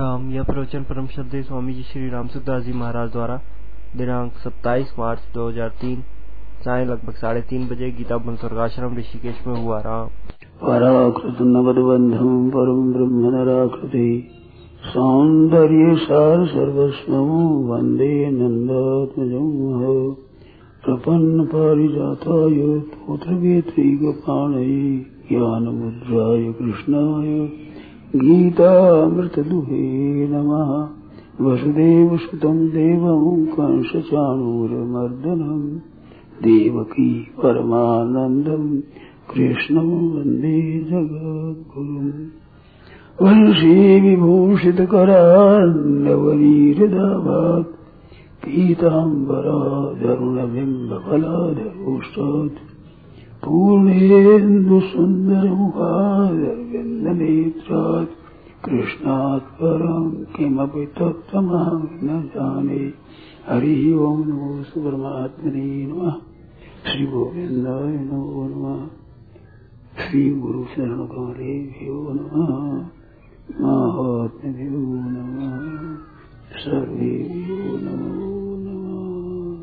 राम। यह प्रवचन परम श्रद्धेय स्वामी जी श्री रामसुखदास जी महाराज द्वारा दिनांक 27 मार्च 2003 साय लगभग 3:30 बजे गीता वन स्वर्गाश्रम ऋषिकेश में हुआ। राम पराकृत नवद्बंधम परम ब्रह्म नराकृति सौंदर्य सार सर्वस्वं वंदे नंदात्मजं प्रपन्न पारिजाताय तोत्रवेत्रैकपाणये ज्ञानमुद्राय कृष्णाय गीतामृतदुहे नमः। वसुदेवसुतं देवं कंसचाणूरमर्दनं देवकी परमानन्दं कृष्णं वन्दे जगद्गुरुम्। वंशी विभूषितकरान्नवनीरदाभात् पीताम्बराधरुणबिम्बफलाधरोष्टात् पूर्णेन्दुसुन्दरमुखादरविन्दनेत्रात् कृष्णात् परं किमपि तत्त्वमहं न जाने। हरिः ओं नमो परमात्मने नमः। श्री गोविन्दाय नमो नमः। श्री गुरु शरण कमलेभ्यो नमः। महात्म्यो नमः। सर्वेभ्यो नमो नमः।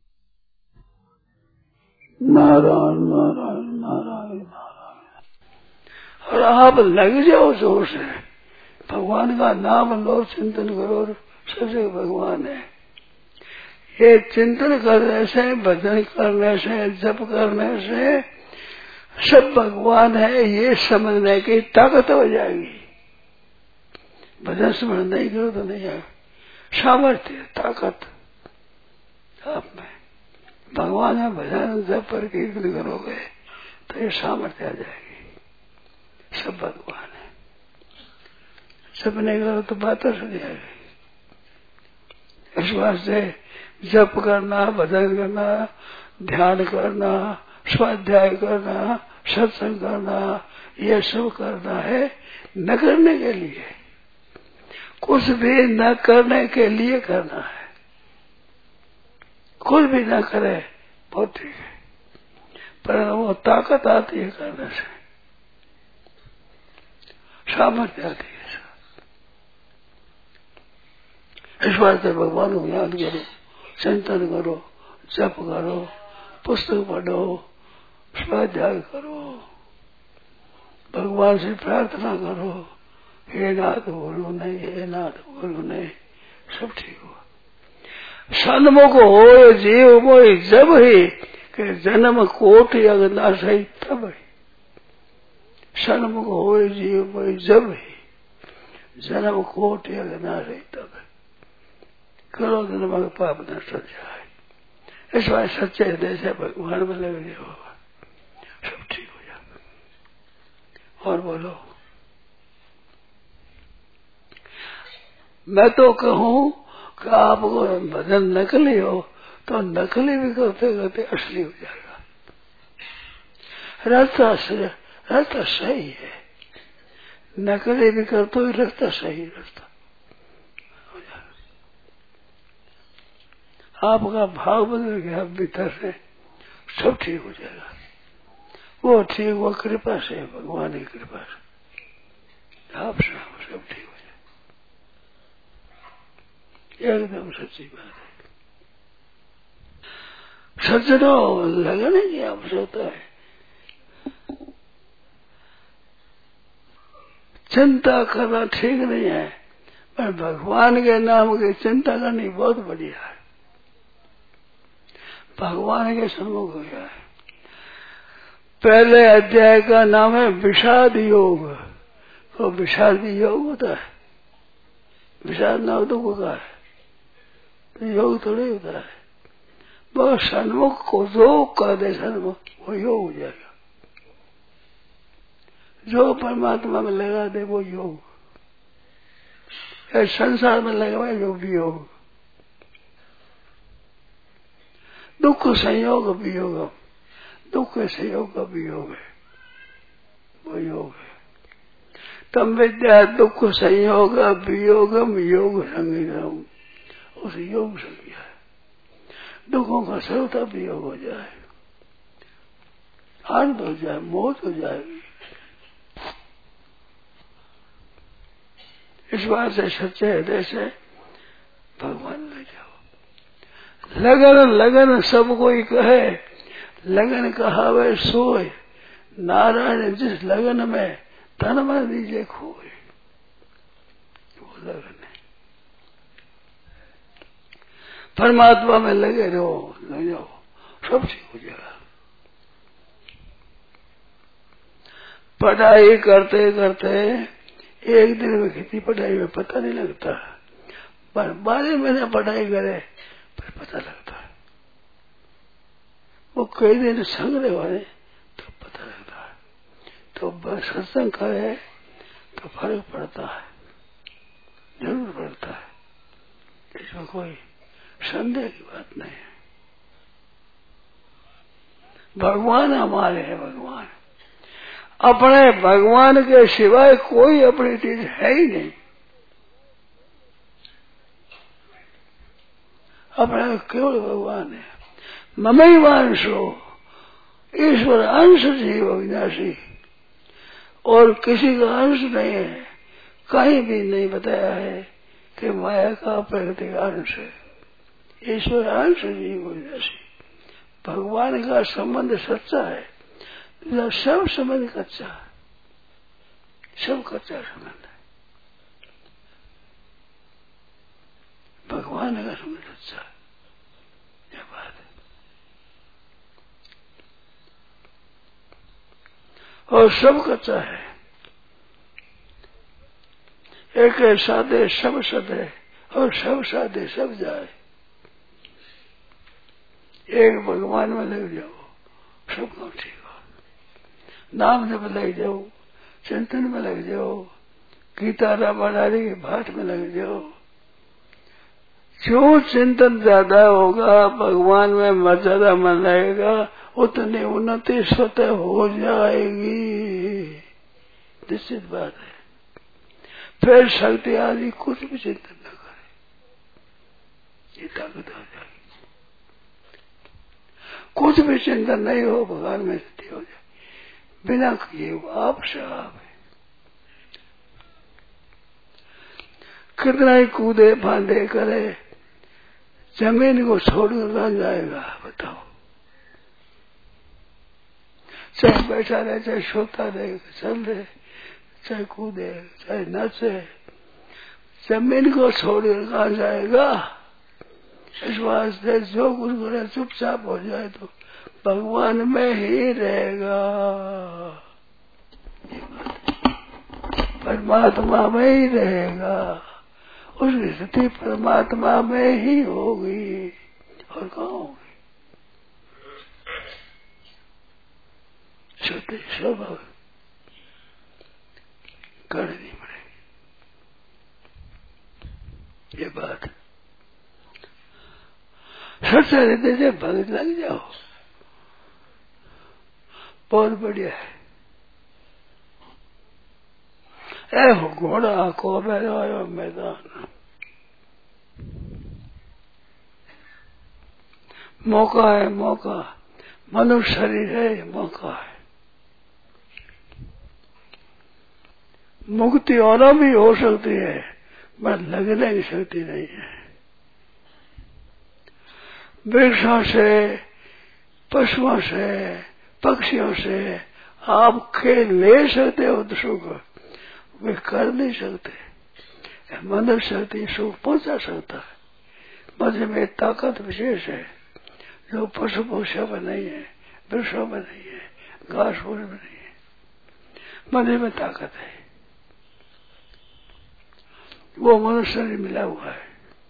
नारायण नारायण नारायण नारायण। और आप लग जाओ जोर से, भगवान का नाम लो, चिंतन करो, सबसे भगवान है। ये चिंतन करने से, भजन करने से, जप करने से सब भगवान है, ये समझने की ताकत हो जाएगी। भजन स्मरण नहीं करो तो नहीं आएगा। सामर्थ्य, ताकत आप में भगवान है। भजन जप पर कीर्तन करोगे तो ये सामर्थ्य आ जाएगी। सब भगवान है। सब नहीं करो तो बात सुन जाएगी। इस वास्ते जप करना, भजन करना, ध्यान करना, स्वाध्याय करना, सत्संग करना, ये सब करना है न करने के लिए। कुछ भी न करने के लिए करना है। कुछ भी न करे बहुत ठीक है, पर वो ताकत आती है करने से, सामर्थ्य आती है। इस वास्ते भगवान को याद करो, चिंतन करो, जप करो, पुस्तक पढ़ो, स्वाध्याय करो, भगवान से प्रार्थना करो, हे नाथ बोलो नहीं, हे नाथ बोलो नहीं, सब ठीक हुआ। सन्मुख हो जीव मोहि जब ही कि जन्म कोटि अगना सही तब ही। सन्मुख हो जीव मोहि जब ही जन्म कोटि अगना सही तब ही। करो जन्म का पाप नष्ट हो जाए। इस बार सच्चे हृदय से भगवान में लग जाओ, सब ठीक हो जाएगा। और बोलो, मैं तो कहूं कि आपको भजन नकली हो तो नकली भी करते करते असली हो जाएगा। रास्ता सही है, नकली भी करते हुए रास्ता सही रास्ता हो जाएगा। आपका भाव बदल गया भीतर से, सब ठीक हो जाएगा। वो ठीक, वो कृपा से, भगवान की कृपा से आप सब ठीक हो जाए। एकदम सच्ची बात है। सज्जनों, लगने की आवश्यकता है। चिंता करना ठीक नहीं है, पर भगवान के नाम की चिंता करनी बहुत बढ़िया है। भगवान के सम्मुख हो गया है। पहले अध्याय का नाम है विषाद योग। तो विषाद योग होता है, विषाद ना हो तो होता है, तो योग थोड़ी होता है। बहुत सन्मुख को जो कर दे सन्मुख, वो योग हो जाएगा। जो परमात्मा में लगा दे वो योग, संसार में लगा जो भी योग। दुख संयोग वियोग, दुख संयोग का वियोग है, वो योग है। तम विद्या दुख संयोग वियोगम योग संगीतम, उस योग संज्ञा है। दुखों का सर्वथा वियोग हो जाए, आनंद हो जाए, मौत हो जाएगी। इस बात से सच्चे हृदय से भगवान लग जाओ। लगन लगन सब कोई कहे, लगन कहावे सोए, नारायण जिस लगन में तन मन दीजिए खोए, वो लगन है। परमात्मा में लगे रहो, लग जाओ, सब ठीक हो जाएगा। पढ़ाई करते करते एक दिन में कितनी पढ़ाई में पता नहीं लगता, पर 12 महीने पढ़ाई करे पर पता लगता है। वो कई दिन संग्रह वाले तो पता लगता है। तो सत्संग करे तो फर्क पड़ता है, जरूर पड़ता है, इसमें कोई संदेह की बात नहीं है। भगवान हमारे हैं, भगवान अपने, भगवान के सिवाय कोई अपनी चीज है ही नहीं। अपना केवल भगवान है। ममैवांशो ईश्वर अंश जीव अविनाशी, और किसी का अंश नहीं है, कहीं भी नहीं बताया है कि माया का प्रकृति का अंश है। ईश्वर अंश जीव अविनाशी, भगवान का संबंध सच्चा है, सब संबंध कच्चा है, सब कच्चा संबंध है। भगवान का संबंध सच्चा है, यह बात है। और सब कच्चा है, एक साधे सब सद है, और सब साधे सब जाए। एक भगवान में लग जाओ, सब काम ठीक हो। नाम जब लग जाओ, चिंतन में लग जाओ, गीता रामायण आदि के पाठ में लग जाओ। जो चिंतन ज्यादा होगा, भगवान में ज्यादा मन लगेगा, उतनी उन्नति स्वतः हो जाएगी, निश्चित बात है। फिर शक्ति आदि कुछ भी चिंतन न करे, ये ताकत हो जाएगी। कुछ भी चिंतन नहीं हो, भगवान में स्थिति हो जाए, बिना किए आप से आप है। कितना ही कूदे फांदे करे, जमीन को छोड़कर कहाँ जाएगा बताओ। चाहे बैठा रहे, चाहे सोता रहे, चल रहे, चाहे कूदे, चाहे नाचे, जमीन को छोड़कर कहाँ जाएगा। इस वास्ते जो कुछ करे चुपचाप हो जाए तो भगवान में ही रहेगा, परमात्मा में ही रहेगा। उसकी स्थिति परमात्मा में ही होगी, और कहाँ होगी। शुद्ध स्वभाव करनी पड़ेगी, ये बात। सच्चा हृदय से भगत लग जाओ, बहुत बढ़िया है। ए घोड़ा को बैरायो मैदान, मौका है, मौका। मनुष्य शरीर है, मौका है। मुक्ति और भी हो सकती है, पर लगने की शक्ति नहीं है। वृक्षों से, पशुओं से, पक्षियों से आप खेल ले सकते हो तो सुख, वे कर नहीं सकते। मनुष्य शक्ति सुख पहुंचा सकता है। मध्य में ताकत विशेष है, जो पशु पक्षियों में नहीं है, वृक्षों में नहीं है, घास फूस में नहीं है। मध्य में ताकत है, वो मनुष्य शरीर मिला हुआ है।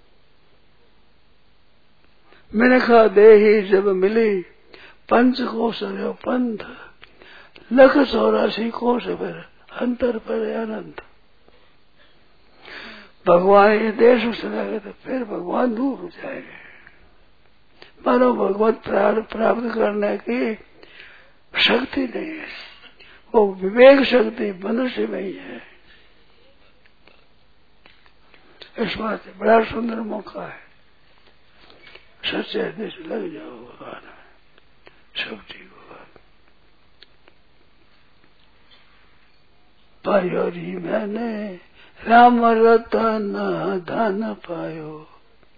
मैंने कहा देही जब मिली, पंच कोश पंथ, 184 कोश पर अंतर पर अनंत। भगवान ये देश में चला गया तो फिर भगवान दूर हो जाएंगे। मानो भगवत प्राप्त करने की शक्ति नहीं है, वो विवेक शक्ति मनुष्य में ही है। इस बात से बड़ा सुंदर मौका है, सच्चे हृदय से लग जाओ भगवान, सब ठीक होगा। भाई और ही मैंने राम रतन धन पायो।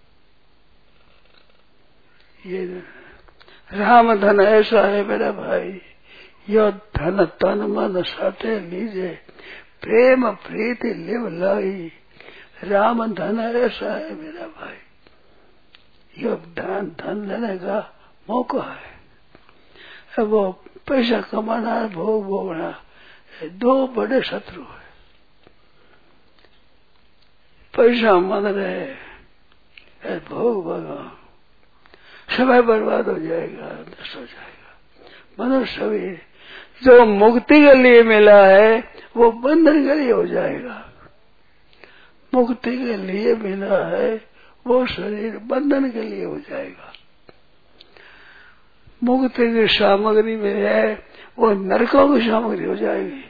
ये राम धन ऐसा है मेरा भाई, यो धन तन मन साटे लीजे, प्रेम प्रीति लिव लाई। राम धन ऐसा है मेरा भाई, यो धन लेने का मौका है। वो पैसा कमाना है, भोग भोगना, दो बड़े शत्रु है। पैसा मन रहे, भोग भोग, समय बर्बाद हो जाएगा, नष्ट हो जाएगा। मनुष्य भी जो मुक्ति के लिए मिला है वो बंधन के लिए हो जाएगा। मुक्ति के लिए मिला है वो शरीर बंधन के लिए हो जाएगा। मुक्ति की सामग्री में है वो नरकों की सामग्री हो जाएगी।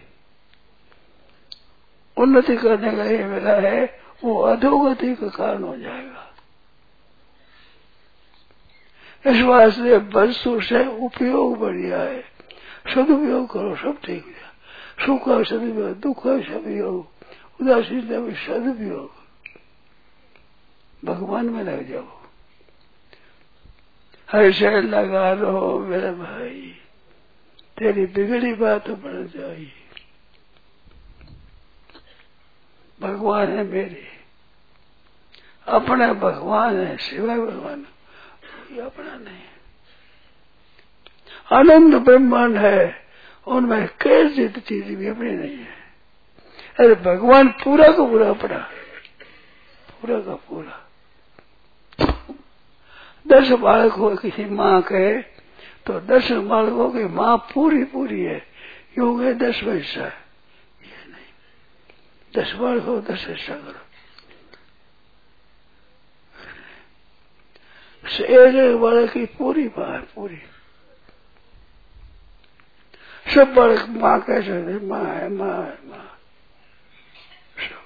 उन्नति करने के लिए मिला है वो अधोगति का कारण हो जाएगा। इस वास्ते वस्तु से उपयोग बढ़िया है, सदुपयोग करो, सब ठीक है। सुख का सदुपयोग, दुख का सदुपयोग, उदासीनता में सदुपयोग, भगवान में लग जाओ। ऐसे लगा रहो मेरे भाई, तेरी बिगड़ी बात बन जाएगी। भगवान है मेरे, अपना भगवान है, सिवाय भगवान अपना नहीं। अनंत ब्रह्मांड है, उनमें कैसी चीज भी अपनी नहीं है। अरे भगवान पूरा का पूरा अपना, पूरा का पूरा। 10 बालक हो किसी माँ के तो 10 बालकों की माँ पूरी पूरी है, योग है 10 हिस्सा, ये नहीं। 10 बालक हो 10 हिस्सा करो। एक बालक की पूरी माँ है, पूरी। सब बालक माँ कैसे है, माँ है, माँ है, माँ सब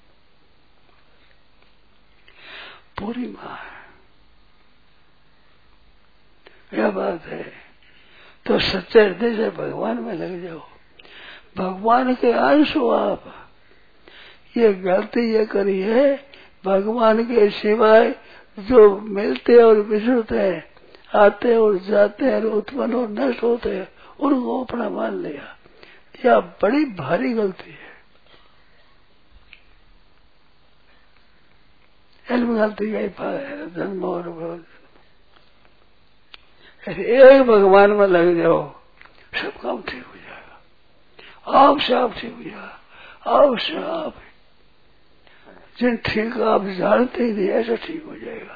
पूरी माँ है। यह बात है। तो सच्चे हृदय से भगवान में लग जाओ, भगवान के अंश हो आप। ये गलती ये करी है, भगवान के सिवाय जो मिलते और बिछड़ते हैं, आते और जाते हैं, उत्पन्न और नष्ट होते हैं, उनको अपना मान लिया। यह बड़ी भारी गलती है। इल्म गलती का ही फल है, जन्म और एक भगवान में लग जाओ, सब काम ठीक हो जाएगा। आप से आप ठीक हो जाएगा, आप से आप जिन ठीक आप जानते ही नहीं, ऐसा ठीक हो जाएगा।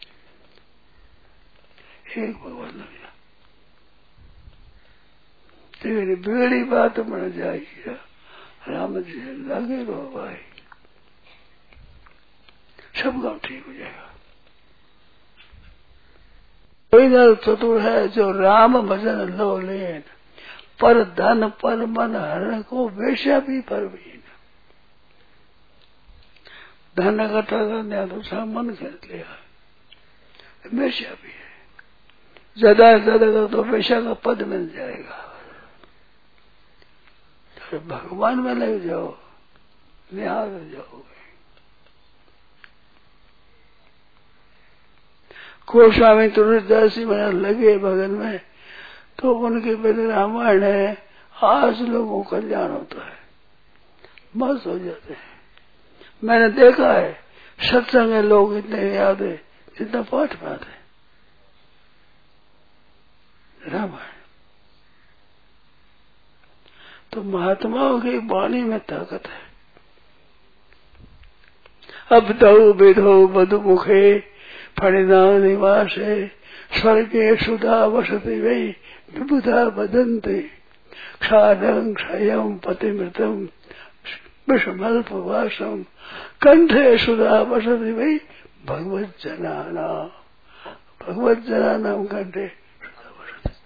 एक भगवान लग जा, तेरी बिगड़ी बात बन जाएगी। राम जी लगे रहो भाई, सब काम ठीक हो जाएगा। कोई दल चतुर है जो राम भजन लो लेन, पर धन पर मन हरण को वेश्या भी परवीन। धन इकट्ठा करने दूसरा मन खरीद लिया, वेश्या भी है। ज्यादा से ज्यादा तो वेश्या का पद मिल जाएगा। तो भगवान में लग जाओ, निहार हो जाओगे। गोस्वामी तुलसीदास जी में लगे भगन में, तो उनके पहले रामायण है, आज लोगों को कल्याण होता है, मस्त हो जाते हैं। मैंने देखा है सत्संग में लोग इतने याद है जितना पाठ में आते हैं। रामायण तो महात्माओं की वाणी में ताकत है। अब दो विधो मधुमुखे फणिना निवासे, स्वर्गे सुधा वसति वै विबुधा वदन्ति, क्षारं क्षयं पतिमृतं विषमल्पवासं, कंठे सुधा वसति वै भगवज्जनानां। भगवज्जनानां कंठे सुधा वसति,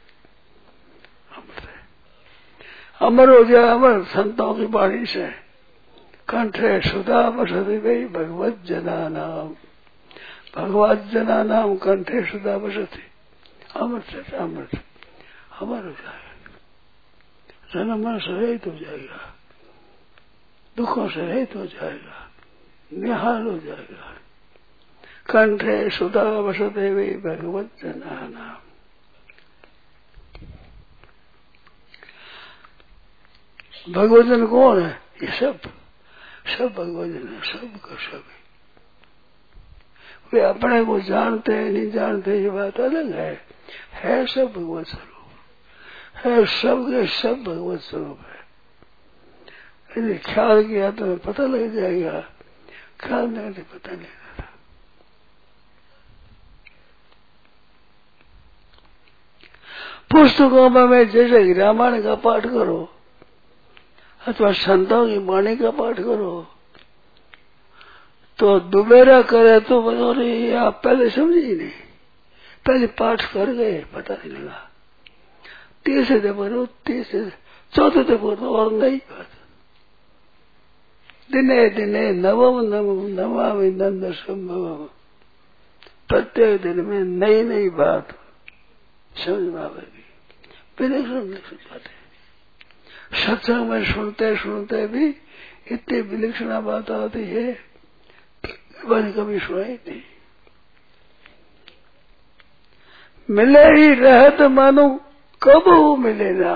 अमर हो जाए अमर संतों की वाणी से। कंठे सुधा वसति वै भगवज्जनानां, भगवज्जनानां कंठे सुधा वसति। अमर से अमर, अमर हो जाएगा, जन्म मन सहित हो जाएगा। दुखों से रहित हो जाएगा, निहाल हो जाएगा। कंठे सुधा वसते वे भगवत जना नाम। भगवजन कौन है? ये सब भगवजन है, सब का सब है। वे अपने को जानते हैं नहीं जानते ये बात अलग है सब भगवत स्वरूप है, सब के सब भगवत स्वरूप है। यदि ख्याल किया तो पता लग जाएगा, ख्याल नहीं तो पता नहीं रहता। पुस्तकों में जैसे रामायण का पाठ करो अथवा संतों की वाणी का पाठ करो तो दुबेरा करे तो बोलो नहीं, आप पहले समझे ही नहीं, पहले पाठ कर गए पता नहीं लगा, तीसरे दे बोलो, तीसरे चौथे दे बोलो और नई बात। दिने दिने नवम नमामि नंद संभवम, प्रत्येक दिन में नई नई बात समझ में आवेगी। विलक्षण बातें सत्संग में सुनते सुनते भी इतनी विलक्षण बात आती है, मैंने कभी सुनाई नहीं। मिले ही रहत मानो कब वो मिले ना।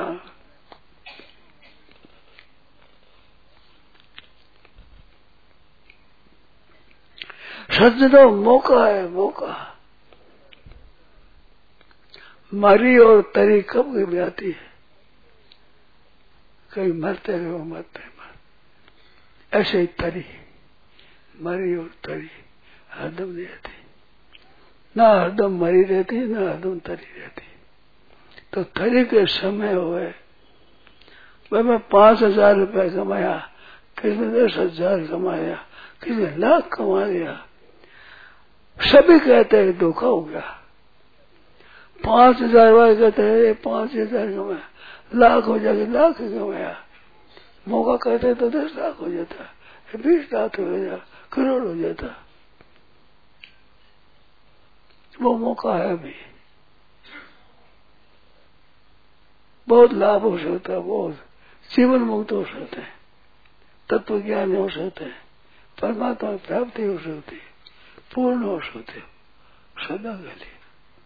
सज्जनों मौका है, मौका। मरी और तरी कब कभी आती है, कहीं मरते रहो मरते मर, ऐसे ही तरी मरी और तरी हरदम नहीं रहती, ना हरदम मरी रहती ना हरदम तरी रहती। तो तरी के समय हुए भाई मैं 5,000 रुपये कमाया, किसी ने 10,000 कमाया, किसी ने लाख कमा लिया, सभी कहते हैं धोखा हो गया। 5,000 वाले कहते हैं 5,000 कमाया, लाख हो जाके लाख कमाया, मौका कहते तो 10 लाख हो जाता, 20 लाख हो जाता, करोड़ हो जाता। वो मौका है अभी, बहुत लाभ हो सकता है, बहुत जीवन मुक्त हो सकते हैं, तत्व ज्ञान हो सकते हैं, परमात्मा की प्राप्ति हो सकती है, पूर्ण हो सकते हो सदा के लिए,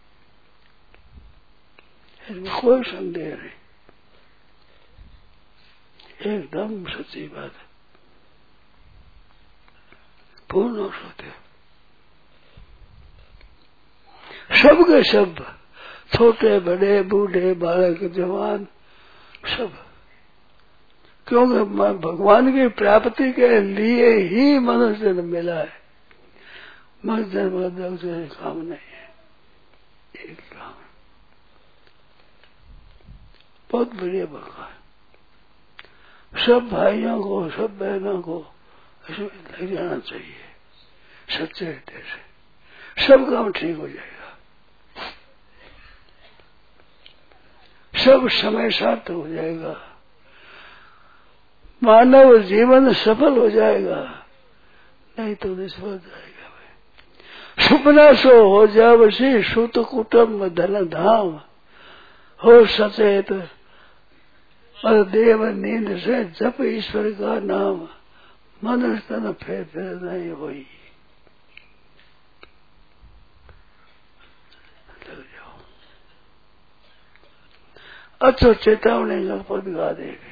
इसमें कोई संदेह नहीं, एकदम सच्ची बात है, पूर्ण हो सकते हो। सब के सब, छोटे बड़े बूढ़े बालक जवान सब, क्योंकि भगवान की प्राप्ति के लिए ही मनुष्य जन्म मिला है। मनुष्य जन्म से काम नहीं है, एक काम बहुत बढ़िया भगवान। सब भाइयों को सब बहनों को इसमें लग जाना चाहिए सच्चे हृदय से, सब काम ठीक हो जाएगा, सब समय साथ हो जाएगा, मानव जीवन सफल हो जाएगा, नहीं तो निष्फल हो जाएगा। भाई सुपना सो हो जावसी सुत कुटुंब धन धाम, हो सचेत और देव नींद से जप ईश्वर का नाम, मनुष्य तन फेर नहीं हुई। अच्छा चेतावनी का पद गा देगी।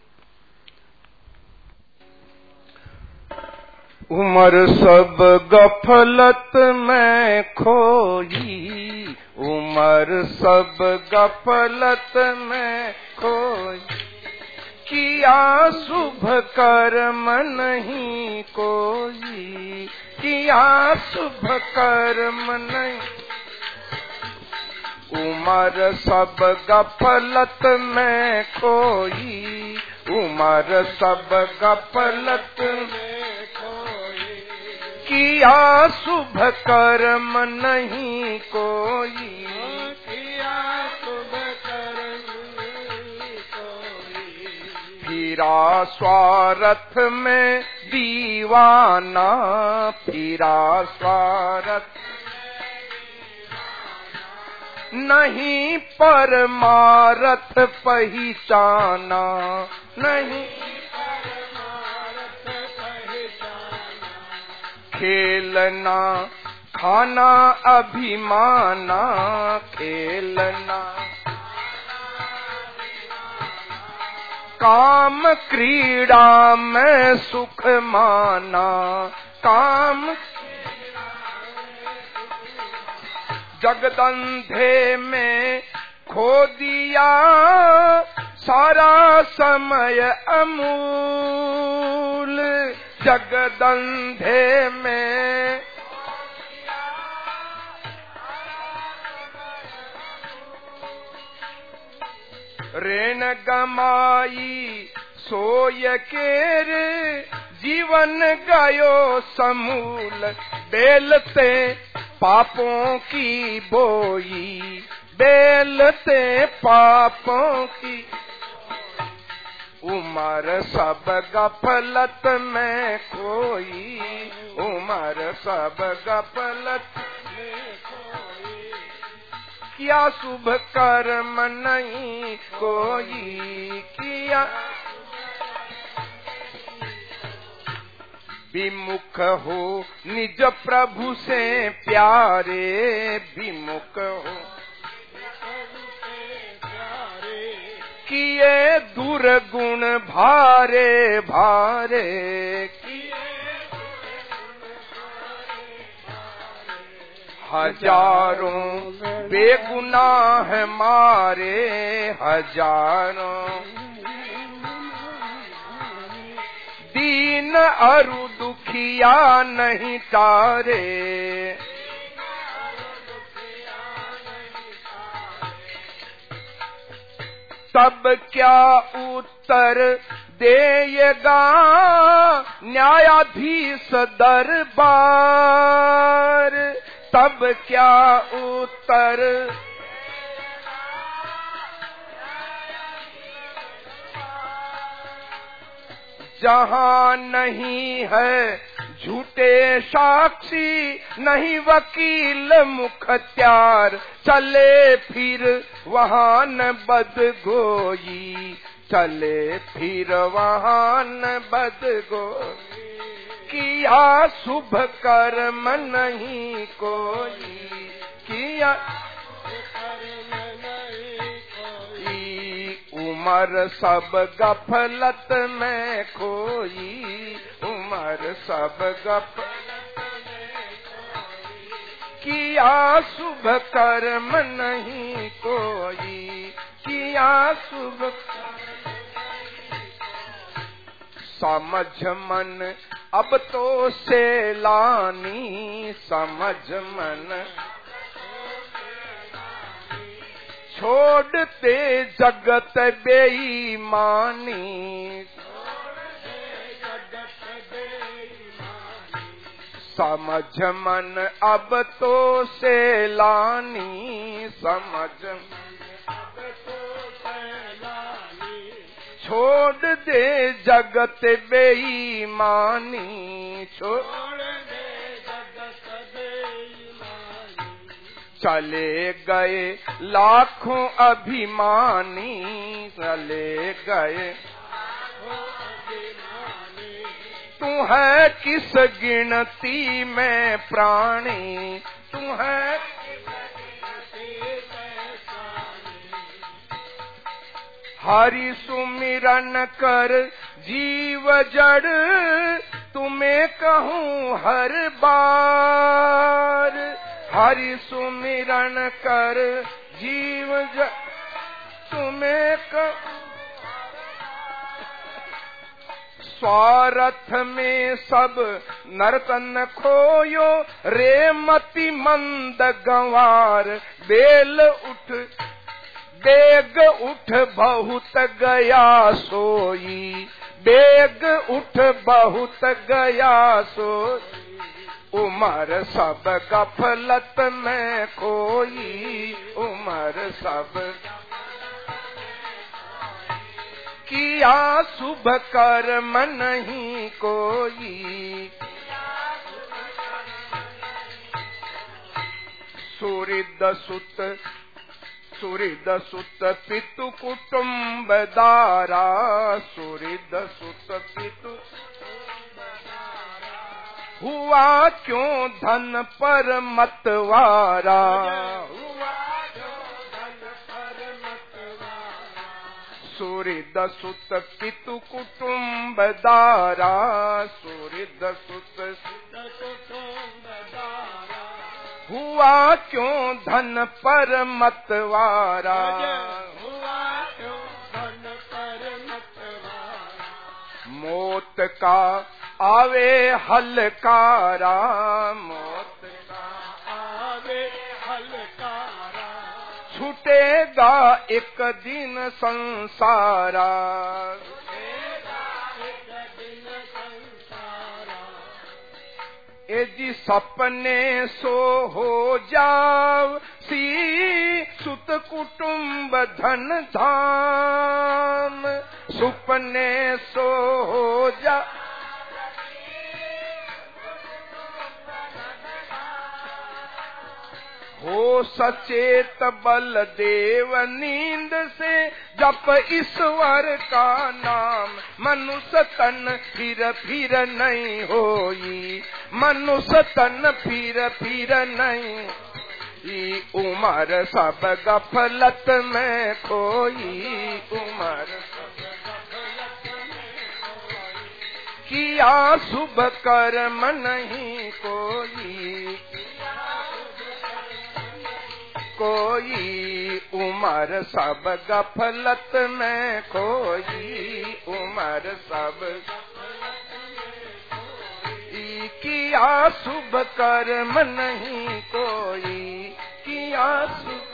उम्र सब गफलत में खोई, उम्र सब गफलत में खोई, किया शुभ कर्म नहीं कोई, किया शुभ कर्म नहीं। उम्र सब गफलत में खोई, उम्र सब गफलत में खोई, किया शुभ कर्म नहीं कोई, किया शुभ कर्म नहीं कोई। फिरा स्वार्थ में दीवाना, फिरा स्वार्थ नहीं परमारथ पहचाना, नहीं परमारथ खेलना खाना अभिमाना, खेलना काम क्रीड़ा में सुख माना, काम जगदंधे में खो दिया सारा समय अमूल, जगदंधे में ऋण गमाई सोय केर, जीवन गयो समूल, बेलते पापों की बोई, बेलते पापों की उम्र सब गफलत में खोई, उम्र सब गफलत में खोई, किया शुभ कर्म नहीं कोई किया, विमुख हो निज प्रभु से प्यारे, विमुख हो किए दुर्गुण भारे भारे, हजारों बेगुनाह मारे, हजारों दीन अरु दुखिया नहीं तारे, तब क्या उत्तर देगा न्यायाधीश दरबार, तब क्या उत्तर जहां नहीं है झूठे साक्षी, नहीं वकील मुखत्यार, चले फिर वहां न बदगोई, चले फिर वहां न बदगोई, किया शुभ कर्म नहीं कोई, किया उमर सब गफलत में खोई, उमर सब गफलत में खोई, किया शुभ कर्म नहीं कोई, किया शुभ समझ मन अब तो सेलानी, समझ मन छोड़ते जगत बेईमानी, समझ मन अब तो सेलानी, समझ छोड़ दे जगत बेईमानी, छोड़ दे जगत बेईमानी, चले गए लाखों अभिमानी, चले गए तू है किस गिनती में प्राणी, तू है हरि सुमिरन कर जीव जड़, तुम्हें कहूँ हर बार, हरि सुमिरन कर जीव जड़ तुम्हें कहूँ, स्वार्थ में सब नर्तन खोयो, रे मति मंद गंवार, बेल उठ बेग उठ बहुत गया सोई, बेग उठ बहुत गया सोई, उमर सब गफलत में खोई, उमर सब किया शुभ कर्म नहीं कोई, सुहृद सुत पितु कुटुम्ब दारा, सुहृद सुत पितु हुआ क्यों धन पर मतवारा, सुहृद सुत पितु कुटुम्ब दारा, सुहृद सुत हुआ क्यों धन पर मतवारा, मौत का आवे हलकारा, मौत का आवे हलकारा, छूटेगा एक दिन संसारा, ए जी सपने सो हो जाव सी, सुत कुटुम्ब धन धाम, सुपने सो हो जा, हो सचेत बलदेव नींद से जप ईश्वर का नाम, मनुष्य तन फिर नहीं होई, मनुष्य तन फिर नहीं, उमर सब गफलत में खोई, उमर किया शुभ कर्म नहीं कोई, उमर सब गफलत में खोई, उमर सब किया शुभ कर्म नहीं कोई, किया शुभ